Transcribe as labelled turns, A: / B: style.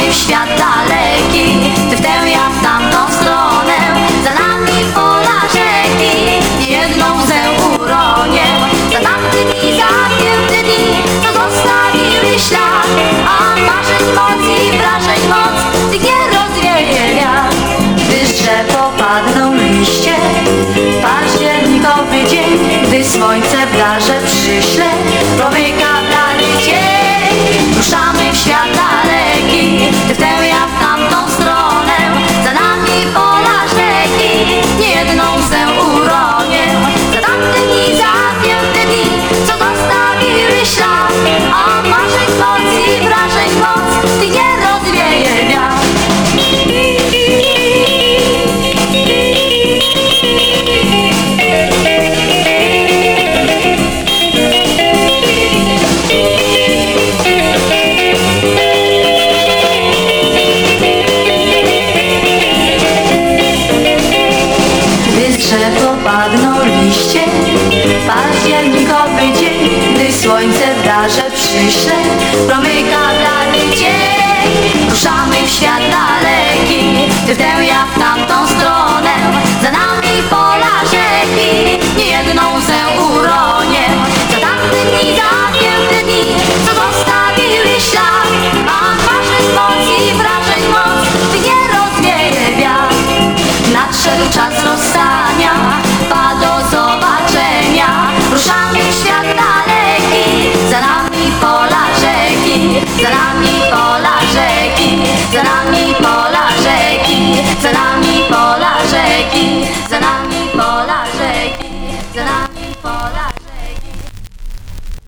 A: w świat daleki, ty w tę, ja w tamtą stronę. Za nami pola rzeki, niejedną łzę uronię. Za tamtymi zapięte dni, co zostawiły ślad, a marzeń moc i wrażeń moc, tych nie rozwieje wiatr. Gdy z drzew opadną liście, październikowy dzień, gdy słońce w darze przyśle, promyka blady cień. Ruszamy w świat daleki, ty w tę, ja w tamtą stronę. Za nami pola rzeki, niejedną łzę uronię. Za tamtymi zapięte dni, co zostawiły ślad, a marzeń moc i wrażeń moc, tych nie rozwieje wiatr. Drzew opadną liście, październikowy dzień, gdy słońce w darze przyśle, promyka blady cień. Ruszamy w świat daleki, ty w tę, ja w tamtą stronę. Za nami pola rzeki, niejedną łzę uronię. Za tamtymi zapięte dni, co zostawiły ślad, a marzeń moc i wrażeń moc, ty nie rozwieje wiatr. Nadszedł czas rozstania, do zobaczenia. Ruszamy w świat daleki, za nami pola rzeki, za nami pola rzeki, za nami pola rzeki, za nami pola